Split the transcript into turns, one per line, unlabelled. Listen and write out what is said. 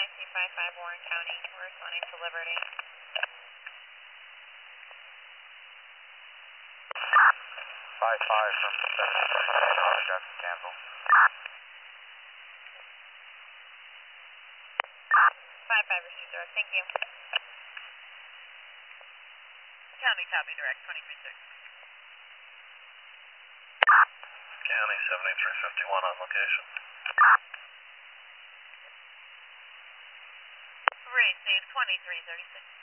IC55 Warren County. We're responding to Liberty.
5-5 from 7 autograph cancel.
5-5 received direct, thank you. County copy direct, 23-6.
County 7351 on location.
Receive 2336.